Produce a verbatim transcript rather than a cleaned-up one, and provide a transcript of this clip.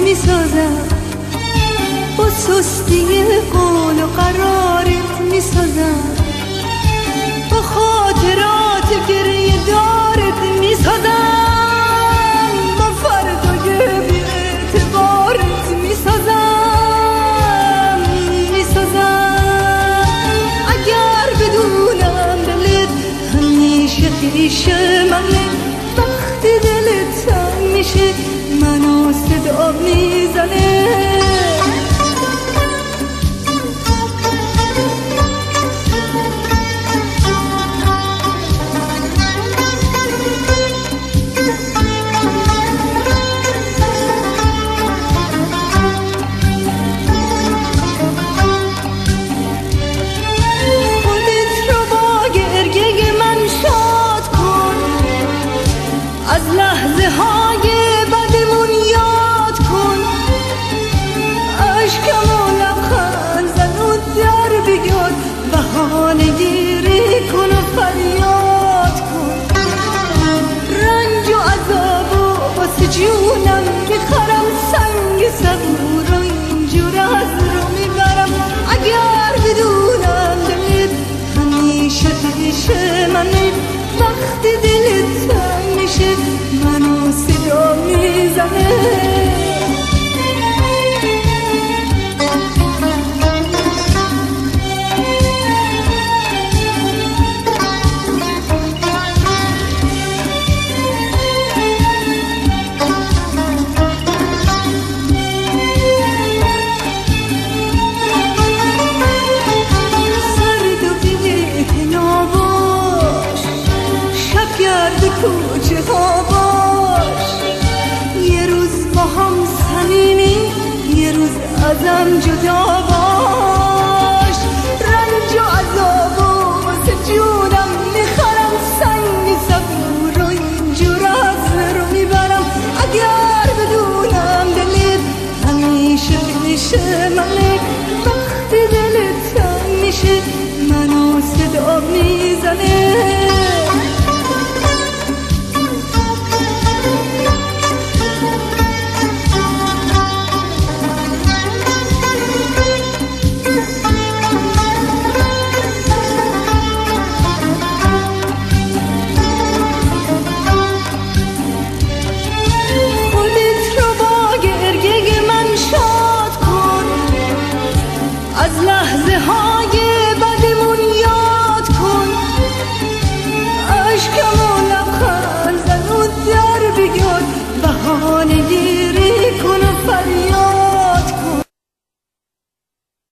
میسازم، با سستی قول و قرارت میسازم، با خاطرات گریه دارت میسازم، با فردای بی اعتبارت میسازم میسازم. اگر بدونم دلت همیشه پیشه منه، وقتی دلت تنگ میشه منو صدا میزنه. از لحظه های بدمون یاد کن، عشقم و لبخند زن و در بیاد، بهانه گیری کن و فریاد کن. رنج و عذاب و واسه جونم میخرم، سنگ صبور و اینجور از رو میبرم. اگر بدونم دلت همیشه پیش منه، وقتی دلت تنگ میشه منو صدا میزنه. سرد و بی‌اعتنا باش، شب گرد کوچه ها باش، یه روز با هم صمیمی، یه روز ازم جدا باش. رنج و عذاب و واسه جونم میخرم، سنگ صبور و اینجور از رو میبرم. اگر بدونم دلت همیشه پیش منه، وقتی دلت تنگ میشه منو صدا میزنه. از لحظه های بدمون یاد کن، عشقم و لبخند زن و در بیاد، بهانه گیری کن و فریاد